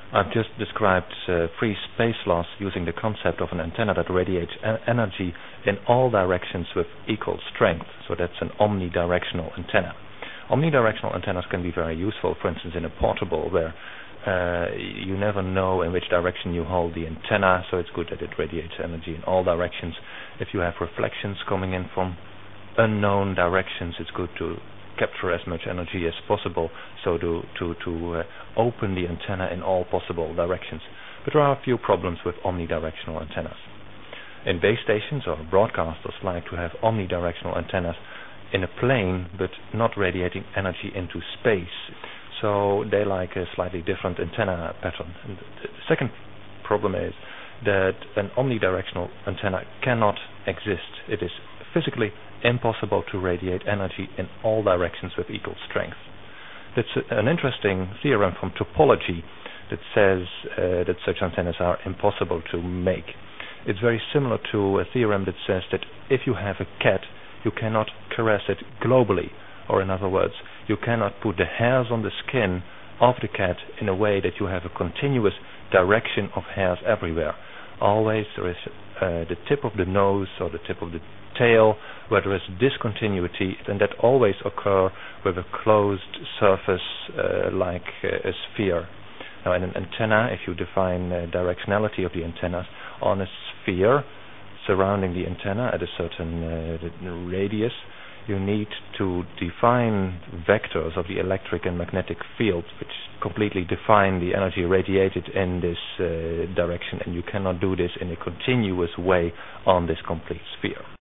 I've just described free space loss using the concept of an antenna that radiates energy in all directions with equal strength. So that's an omnidirectional antenna. Omnidirectional antennas can be very useful, for instance, in a portable where you never know in which direction you hold the antenna, so it's good that it radiates energy in all directions. If you have reflections coming in from unknown directions, it's good to capture as much energy as possible, so to open the antenna in all possible directions. But there are a few problems with omnidirectional antennas. In base stations or broadcasters like to have omnidirectional antennas in a plane but not radiating energy into space. So they like a slightly different antenna pattern. And the second problem is that an omnidirectional antenna cannot exist. It is physically impossible to radiate energy in all directions with equal strength. That's an interesting theorem from topology that says that such antennas are impossible to make. It's very similar to a theorem that says that if you have a cat, you cannot caress it globally, or in other words, you cannot put the hairs on the skin of the cat in a way that you have a continuous direction of hairs everywhere. Always there is the tip of the nose or the tip of the tail where there is discontinuity, and that always occur with a closed surface like a sphere. Now in an antenna, if you define directionality of the antennas on a sphere surrounding the antenna at a certain radius, you need to define vectors of the electric and magnetic field which completely define the energy radiated in this direction, and you cannot do this in a continuous way on this complete sphere.